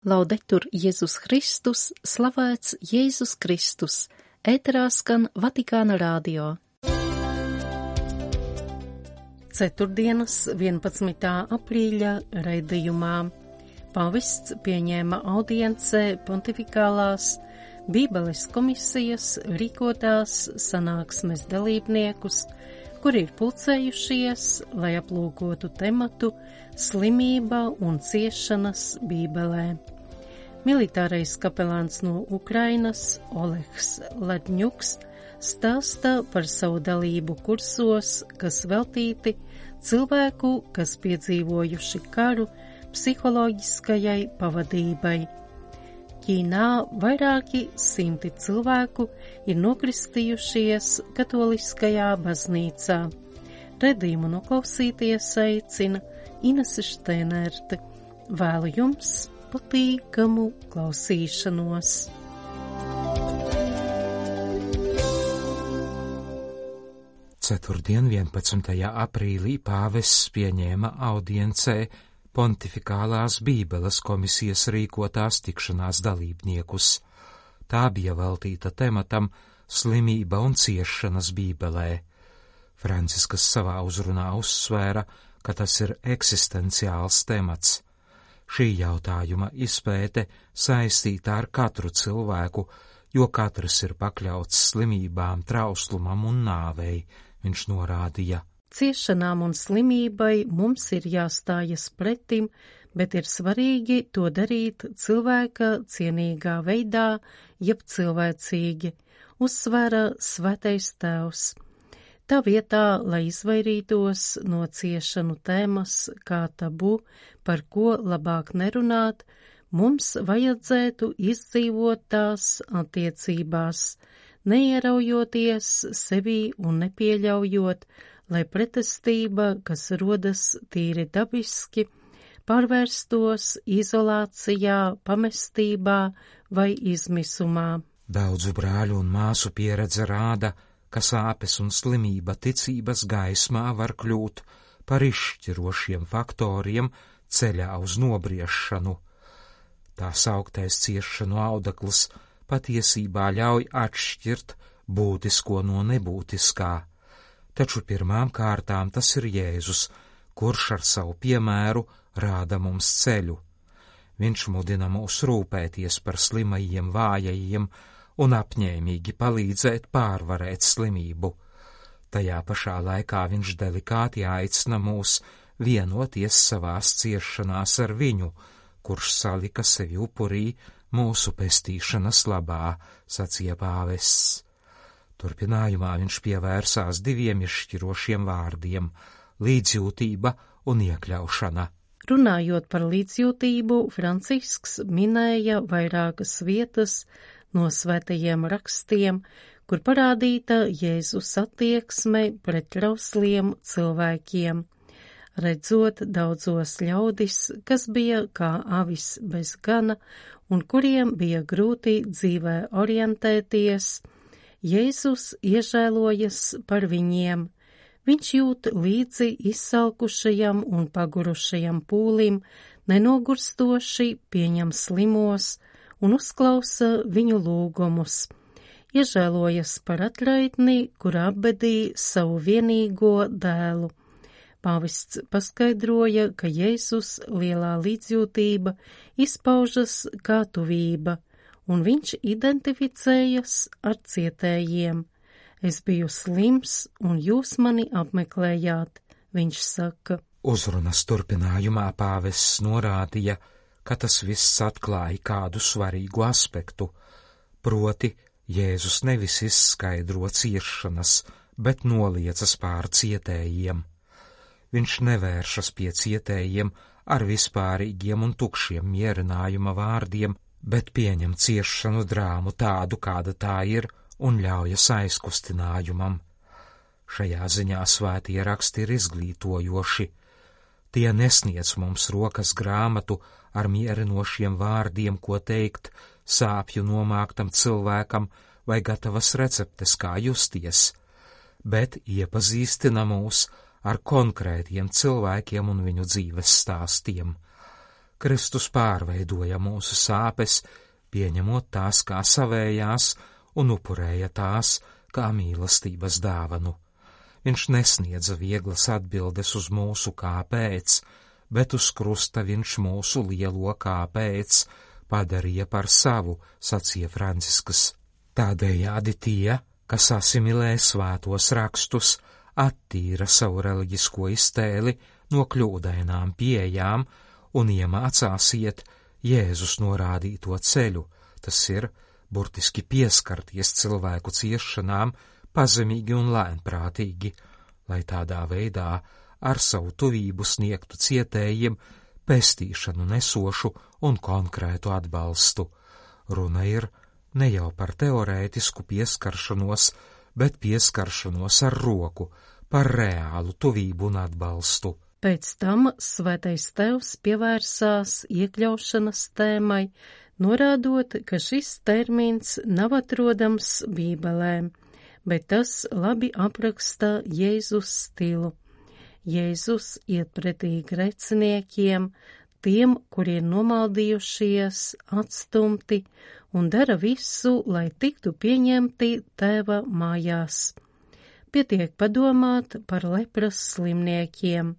Laudetur Jēzus Kristus, slavēts Jēzus Kristus, ēterā skan Vatikāna radio. Ceturtdienas 11. aprīļa raidījumā pavests pieņēma audiencē pontifikālās Bībeles komisijas rīkotās sanāksmes dalībniekus, kuri ir pulcējušies, lai aplūkotu tematu slimība un ciešanas Bībelē. Militārais kapelāns no Ukrainas Olegs Ledņuks stāsta par savu dalību kursos, kas veltīti cilvēku, kas piedzīvojuši karu, psiholoģiskajai pavadībai. Ķīnā vairāki simti cilvēku ir nokristījušies katoliskajā baznīcā. Redzījumu noklausīties aicina Inese Šteinerte. Vēlu jums patīkamu klausīšanos. Ceturtdien 11. aprīlī pāvests pieņēma audiencē pontifikālās Bībeles komisijas rīkotās tikšanās dalībniekus. Tā bija veltīta tematam slimība un ciešanas Bībelē. Franciskas savā uzrunā uzsvēra, ka tas ir eksistenciāls temats. Šī jautājuma izpēte saistīta ar katru cilvēku, jo katrs ir pakļauts slimībām, trauslumam un nāvei, viņš norādīja. Ciešanām un slimībai mums ir jāstājas pretim, bet ir svarīgi to darīt cilvēka cienīgā veidā, jeb cilvēcīgi, uzsvēra Svētais Tēvs. Tā vietā, lai izvairītos no ciešanu tēmas kā tabu, par ko labāk nerunāt, mums vajadzētu izdzīvot tās attiecībās, neieraujoties sevī un nepieļaujot, lai pretestība, kas rodas tīri dabiski, pārvērstos izolācijā, pamestībā vai izmisumā. Daudzu brāļu un māsu pieredze rāda, ka sāpes un slimība ticības gaismā var kļūt par izšķirošiem faktoriem ceļā uz nobriešanu. Tā sauktais ciešanu audekls patiesībā ļauj atšķirt būtisko no nebūtiskā. Taču pirmām kārtām tas ir Jēzus, kurš ar savu piemēru rāda mums ceļu. Viņš mudina mūs rūpēties par slimajiem, vājajiem un apņēmīgi palīdzēt pārvarēt slimību. Tajā pašā laikā viņš delikāti aicina mūs vienoties savās ciešanās ar viņu, kurš salika sevi upurī mūsu pestīšanas labā, sacīja pāvests. Turpinājumā viņš pievērsās diviem izšķirošiem vārdiem – līdzjūtība un iekļaušana. Runājot par līdzjūtību, Francisks minēja vairākas vietas no svētajiem rakstiem, kur parādīta Jēzus attieksme pret trausliem cilvēkiem. Redzot daudzos ļaudis, kas bija kā avis bez gana un kuriem bija grūti dzīvē orientēties, Jēzus iežēlojas par viņiem. Viņš jūt līdzi izsalkušajam un pagurušajam pūlim, nenogurstoši pieņem slimos un uzklausa viņu lūgumus. Iežēlojas par atraitni, kur apbedīja savu vienīgo dēlu. Pāvests paskaidroja, ka Jēzus lielā līdzjūtība izpaužas kā tuvība, un viņš identificējas ar cietējiem. Es biju slims, un jūs mani apmeklējāt, viņš saka. Uzrunas turpinājumā pāvests norādīja, ka tas viss atklāja kādu svarīgu aspektu, proti Jēzus nevis izskaidro ciešanas, bet noliecas pār cietējiem. Viņš nevēršas pie cietējiem ar vispārīgiem un tukšiem mierinājuma vārdiem, bet pieņem ciešanu drāmu tādu, kāda tā ir, un ļaujas aizkustinājumam. Šajā ziņā svētie raksti ir izglītojoši. Tie nesniedz mums rokas grāmatu ar mierinošiem vārdiem, ko teikt sāpju nomāktam cilvēkam vai gatavas receptes, kā justies, bet iepazīstina mūs ar konkrētiem cilvēkiem un viņu dzīves stāstiem. Kristus pārveidoja mūsu sāpes, pieņemot tās kā savējās un upurēja tās kā mīlestības dāvanu. Viņš nesniedza vieglas atbildes uz mūsu kāpēc, bet uz krusta viņš mūsu lielo kāpēc padarīja par savu, sacīja Francisks. Tādējādi tie, kas asimilē svētos rakstus, attīra savu reliģisko iztēli no kļūdainām pieejām un iemācās iet Jēzus norādīto ceļu, tas ir burtiski pieskarties cilvēku ciešanām pazemīgi un lēnprātīgi, lai tādā veidā ar savu tuvību sniegtu cietējiem pestīšanu nesošu un konkrētu atbalstu. Runa ir ne jau par teorētisku pieskaršanos, bet pieskaršanos ar roku, par reālu tuvību un atbalstu. Pēc tam Svētais Tēvs pievērsās iekļaušanas tēmai, norādot, ka šis termins nav atrodams Bībelē, bet tas labi apraksta Jēzus stilu. Jēzus iet pretī grēciniekiem, tiem, kuri ir nomaldījušies, atstumti, un dara visu, lai tiktu pieņemti Tēva mājās. Pietiek padomāt par lepras slimniekiem.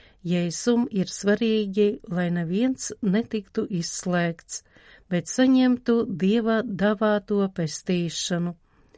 Jēzum ir svarīgi, lai neviens netiktu izslēgts, bet saņemtu Dieva dāvāto pestīšanu.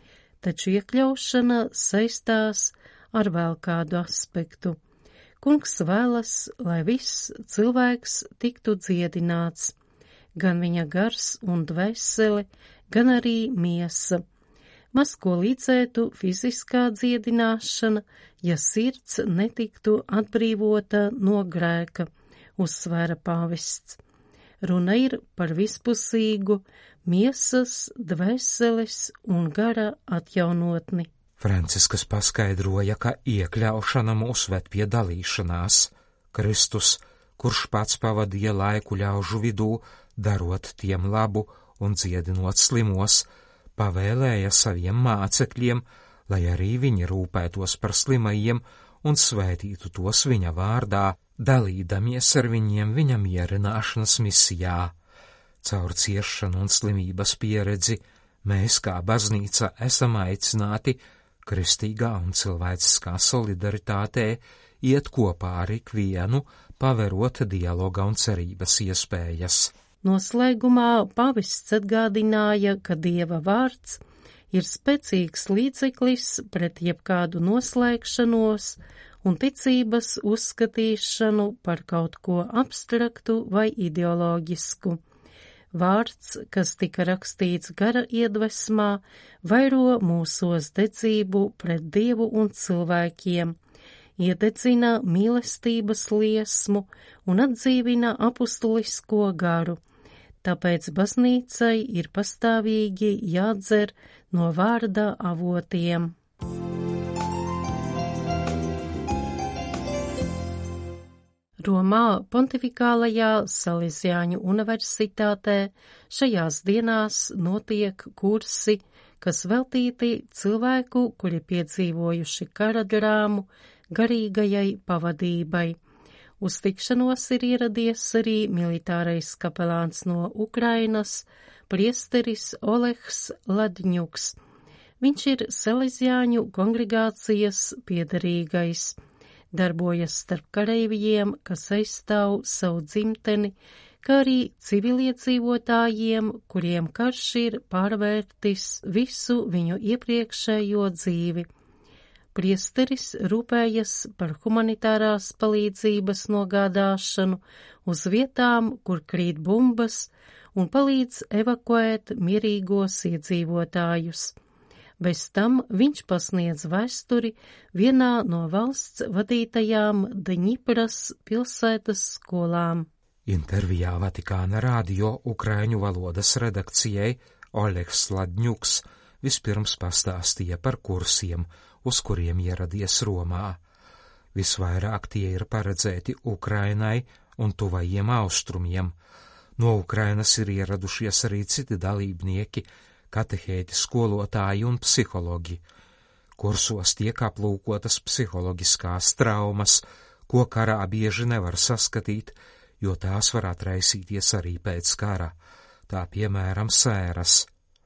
Taču iekļaušana saistās ar vēl kādu aspektu. Kungs vēlas, lai viss cilvēks tiktu dziedināts, gan viņa gars un dvēsele, gan arī miesa. Maz ko līdzētu fiziskā dziedināšana, ja sirds netiktu atbrīvota no grēka, uzsvēra pāvests. Runa ir par vispusīgu miesas, dvēseles un gara atjaunotni. Franciskas paskaidroja, ka iekļaušana mūs ved pie dalīšanās. Kristus, kurš pats pavadīja laiku ļaužu vidū, darot tiem labu un dziedinot slimos, pavēlēja saviem mācekļiem, lai arī viņi rūpētos par slimajiem un svētītu tos viņa vārdā, dalīdamies ar viņiem viņa mierināšanas misijā. Caur ciešanu un slimības pieredzi mēs kā baznīca esam aicināti kristīgā un cilvēciskā solidaritātē iet kopā ar ikvienu, paverot dialoga un cerības iespējas. Noslēgumā pāvests atgādināja, ka Dieva vārds ir spēcīgs līdzeklis pret jebkādu noslēgšanos un ticības uzskatīšanu par kaut ko abstraktu vai ideoloģisku. Vārds, kas tika rakstīts gara iedvesmā, vairo mūsos dedzību pret Dievu un cilvēkiem, iededzina mīlestības liesmu un atdzīvina apustulisko garu. Tāpēc baznīcai ir pastāvīgi jādzer no vārda avotiem. Romā Pontifikālajā Salesiāņu universitātē šajās dienās notiek kursi, kas veltīti cilvēku, kuri piedzīvojuši kara drāmu, garīgajai pavadībai. Uz tikšanos ir ieradies arī militārais kapelāns no Ukrainas, priesteris Olehs Ladņuks. Viņš ir Salesiāņu kongregācijas piederīgais. Darbojas starp kareivijiem, kas aizstāv savu dzimteni, kā arī civiliedzīvotājiem, kuriem karš ir pārvērtis visu viņu iepriekšējo dzīvi. Priesteris rūpējas par humanitārās palīdzības nogādāšanu uz vietām, kur krīt bumbas, un palīdz evakuēt mierīgos iedzīvotājus. Bez tam viņš pasniedz vēsturi vienā no valsts vadītajām Daņipras pilsētas skolām. Intervijā Vatikāna radio ukraiņu valodas redakcijai Olehs Ladņuks vispirms pastāstīja par kursiem, uz kuriem ieradies Romā. Visvairāk tie ir paredzēti Ukrainai un tuvajiem austrumiem. No Ukrainas ir ieradušies arī citi dalībnieki, katehēti, skolotāji un psihologi. Kursos tiek aplūkotas psiholoģiskās traumas, ko karā bieži nevar saskatīt, jo tās var atraisīties arī pēc kara, tā piemēram sēras.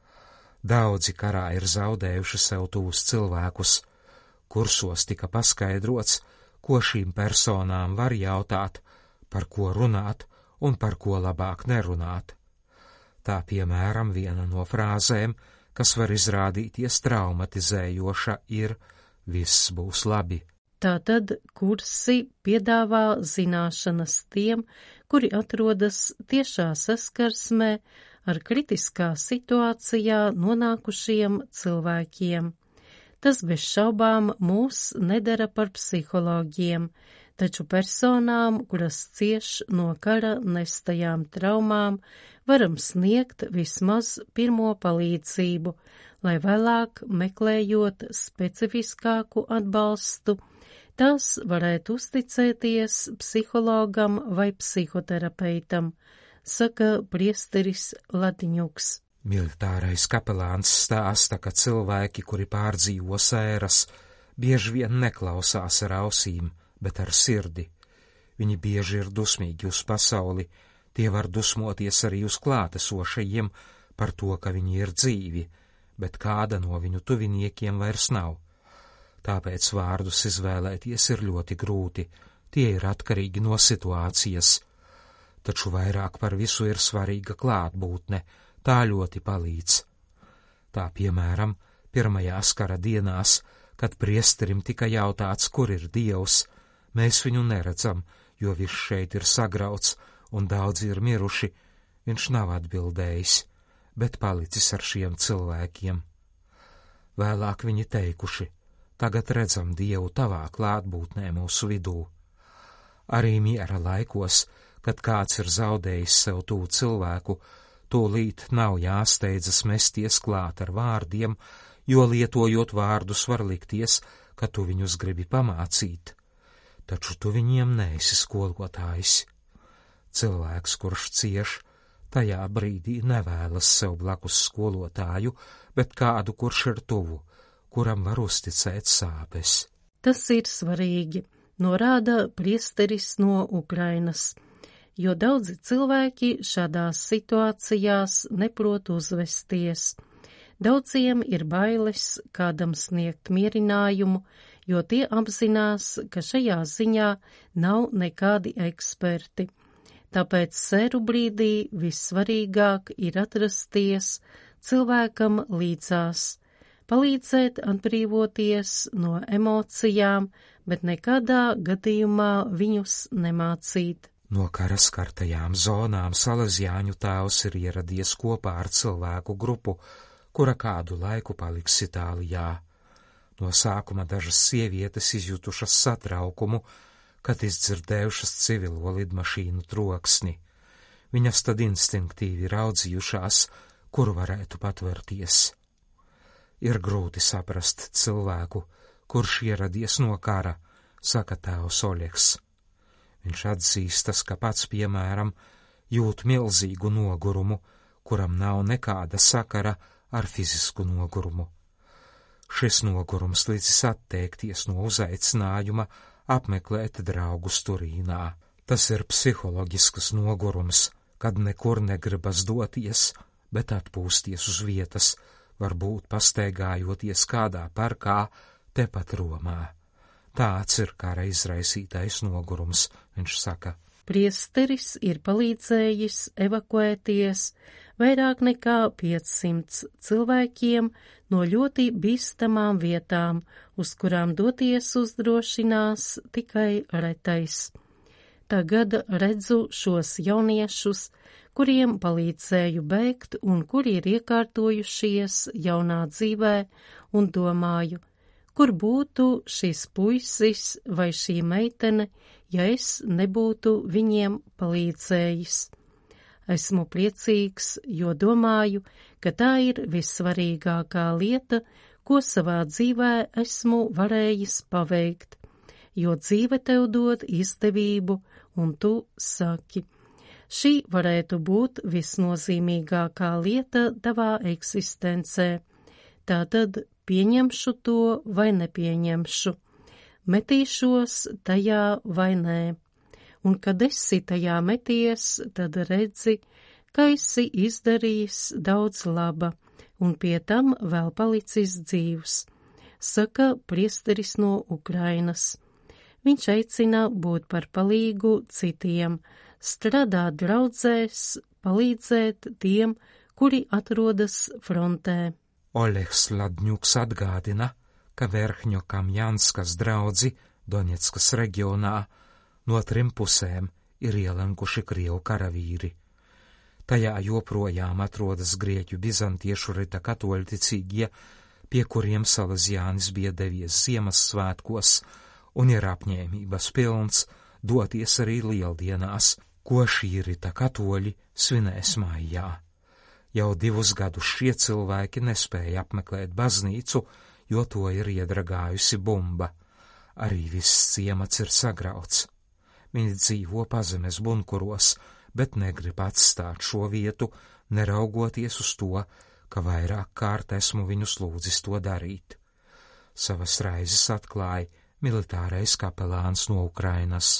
Daudzi karā ir zaudējuši sev tūs cilvēkus, kursos tika paskaidrots, ko šīm personām var jautāt, par ko runāt un par ko labāk nerunāt. Tā piemēram viena no frāzēm, kas var izrādīties traumatizējoša, ir viss būs labi. Tātad kursi piedāvā zināšanas tiem, kuri atrodas tiešā saskarsmē ar kritiskā situācijā nonākušiem cilvēkiem. Tas bez šaubām mūs nedara par psiholoģiem, taču personām, kuras cieš no kara nestajām traumām, varam sniegt vismaz pirmo palīdzību, lai vēlāk meklējot specifiskāku atbalstu, tās varētu uzticēties psihologam vai psihoterapeitam, saka priesteris Latiņuks. Militārais kapelāns stāsta, ka cilvēki, kuri pārdzīvo sēras, bieži vien neklausās ar ausīm, bet ar sirdi. Viņi bieži ir dusmīgi uz pasauli, tie var dusmoties arī uz klātesošajiem par to, ka viņi ir dzīvi, bet kāda no viņu tuviniekiem vairs nav. Tāpēc vārdus izvēlēties ir ļoti grūti, tie ir atkarīgi no situācijas. Taču vairāk par visu ir svarīga klātbūtne, tā ļoti palīdz. Tā piemēram, pirmajās kara dienās, kad priesterim tika jautāts, kur ir Dievs, mēs viņu neredzam, jo viss šeit ir sagrauts un daudzi ir miruši, viņš nav atbildējis, bet palicis ar šiem cilvēkiem. Vēlāk viņi teikuši, tagad redzam Dievu tavā klātbūtnē mūsu vidū. Arī miera laikos, kad kāds ir zaudējis sev tū cilvēku, tūlīt nav jāsteidzas mesties klāt ar vārdiem, jo lietojot vārdus var likties, ka tu viņus gribi pamācīt. Taču tu viņiem neesi skolotājs. Cilvēks, kurš cieš, tajā brīdī nevēlas sev blakus skolotāju, bet kādu, kurš ir tuvu, kuram var uzticēt sāpes. Tas ir svarīgi, norāda priesteris no Ukrainas, jo daudzi cilvēki šādās situācijās neprot uzvesties. Daudziem ir bailes kādam sniegt mierinājumu, jo tie apzinās, ka šajā ziņā nav nekādi eksperti. Tāpēc sēru brīdī vissvarīgāk ir atrasties cilvēkam līdzās, palīdzēt atbrīvoties no emocijām, bet nekādā gadījumā viņus nemācīt. No kara skartajām zonām salezjāņu tēvs ir ieradies kopā ar cilvēku grupu, kura kādu laiku paliks Itālijā. No sākuma dažas sievietes izjutušas satraukumu, kad izdzirdējušas civilo lidmašīnu troksni. Viņas tad instinktīvi raudzījušās, kur varētu patvērties. Ir grūti saprast cilvēku, kurš ieradies no kara, saka tēvs Oļegs. Viņš atzīstas, ka pats, piemēram, jūt milzīgu nogurumu, kuram nav nekāda sakara ar fizisku nogurumu. Šis nogurums līdzis atteikties no uzaicinājuma apmeklēt draugus Turīnā. Tas ir psiholoģisks nogurums, kad nekur negribas doties, bet atpūsties uz vietas, varbūt pastaigājoties kādā parkā tepat Romā. Tāds ir kara izraisītais nogurums, viņš saka. Priesteris ir palīdzējis evakuēties vairāk nekā 500 cilvēkiem no ļoti bīstamām vietām, uz kurām doties uzdrošinās tikai retais. Tagad redzu šos jauniešus, kuriem palīdzēju bēgt un kuri ir iekārtojušies jaunā dzīvē, un domāju, kur būtu šis puisis vai šī meitene, ja es nebūtu viņiem palīdzējis. Esmu priecīgs, jo domāju, ka tā ir vissvarīgākā lieta, ko savā dzīvē esmu varējis paveikt, jo dzīve tev dod izdevību, un tu saki, šī varētu būt visnozīmīgākā lieta tavā eksistencē. Tātad pieņemšu to vai nepieņemšu, metīšos tajā vai nē. un kad esi tajā meties, tad redzi, ka esi izdarījis daudz laba, un pie tam vēl palicis dzīvs, saka priesteris no Ukrainas. Viņš aicina būt par palīgu citiem, strādāt draudzēs, palīdzēt tiem, kuri atrodas frontē. Oļegs Ladņuks atgādina, ka Verhņo-Kamjanskas draudzi Doņetskas reģionā no 3 pusēm ir ielenkuši Krievu karavīri. Tajā joprojām atrodas grieķu bizantiešu rita katoļticīgie, pie kuriem Salesiānis bija devies Ziemassvētkos un ir apņēmības pilns doties arī lieldienās, ko šī rita katoļi svinēs maijā. Jau 2 gadus šie cilvēki nespēja apmeklēt baznīcu, jo to ir iedragājusi bumba. Arī viss ciemats ir sagrauts. Viņi dzīvo pazemes bunkuros, bet negrib atstāt šo vietu, neraugoties uz to, ka vairāk kārt esmu viņus lūdzis to darīt. Savas raizes atklāja militārais kapelāns no Ukrainas.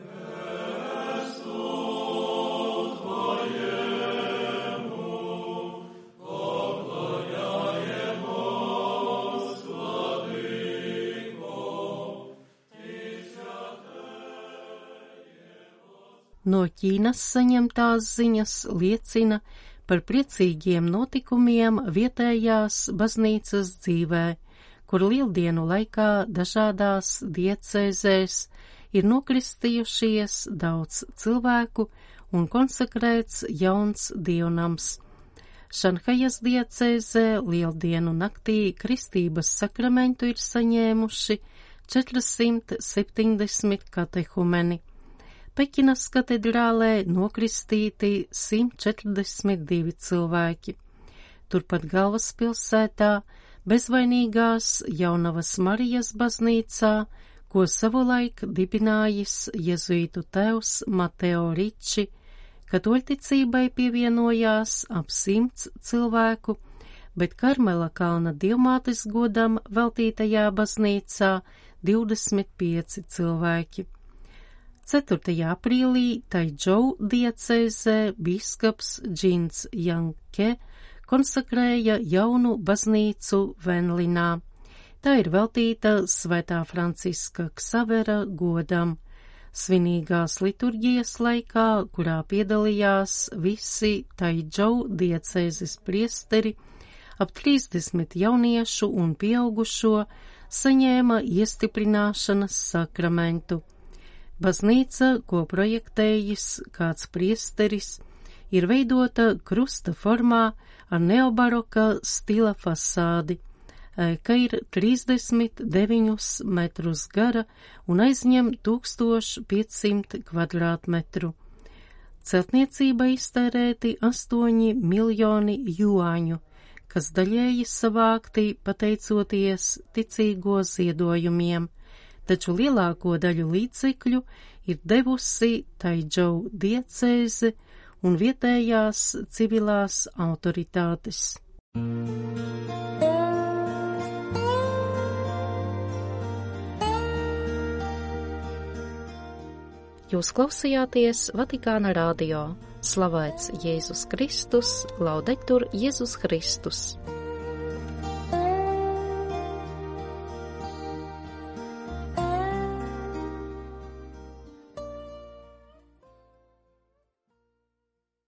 No Ķīnas saņemtās ziņas liecina par priecīgiem notikumiem vietējās baznīcas dzīvē, kur lieldienu laikā dažādās diecēzēs ir nokristījušies daudz cilvēku un konsekrēts jauns dievnams. Šanhajas diecēzē lieldienu naktī kristības sakramentu ir saņēmuši 470 katehumeni. Pekinas katedrālē nokristīti 142 cilvēki. Turpat galvaspilsētā bezvainīgās Jaunavas Marijas baznīcā, ko savulaik dibinājis jezuītu tēvs Mateo Riči, katoļticībai pievienojās ap 100 cilvēku, bet Karmela kalna dievmātes godam veltītajā baznīcā 25 cilvēki. 4. aprīlī Taidžou diecēzē bīskaps Džins Janke konsekrēja jaunu baznīcu Venlinā. Tā ir veltīta Svētā Franciska Ksavera godam. Svinīgās liturģijas laikā, kurā piedalījās visi Taidžou diecēzes priesteri, ap 30 jauniešu un pieaugušo saņēma iestiprināšanas sakramentu. Baznīca, ko projektējis kāds priesteris, ir veidota krusta formā ar neobaroka stila fasādi, ka ir 39 metrus gara un aizņem 1500 kvadrātmetru. Celtniecība iztērēti 8 miljoni juāņu, kas daļēji savākti pateicoties ticīgo ziedojumiem, taču lielāko daļu līdzekļu ir devusi Taidžou diecēze un vietējās civilās autoritātes. Jūs klausījāties Vatikāna radio. Slavēts Jēzus Kristus, laudetur Jēzus Kristus.